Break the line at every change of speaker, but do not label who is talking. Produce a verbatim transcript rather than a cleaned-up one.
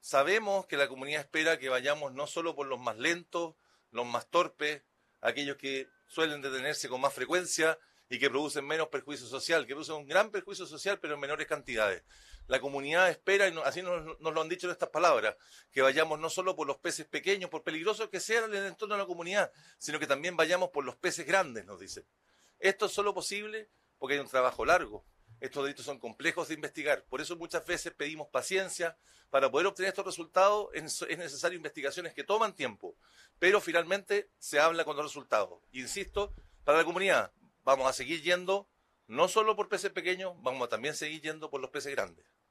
Sabemos que la comunidad espera que vayamos no solo por los más lentos, los más torpes, aquellos que suelen detenerse con más frecuencia y que producen menos perjuicio social, que producen un gran perjuicio social pero en menores cantidades. La comunidad espera, y así nos, nos lo han dicho en estas palabras, que vayamos no solo por los peces pequeños, por peligrosos que sean en el entorno de la comunidad, sino que también vayamos por los peces grandes, nos dicen. Esto es solo posible porque hay un trabajo largo. Estos delitos son complejos de investigar. Por eso muchas veces pedimos paciencia. Para poder obtener estos resultados es necesario investigaciones que toman tiempo. Pero finalmente se habla con los resultados. Insisto, para la comunidad vamos a seguir yendo no solo por peces pequeños, vamos a también seguir yendo por los peces grandes.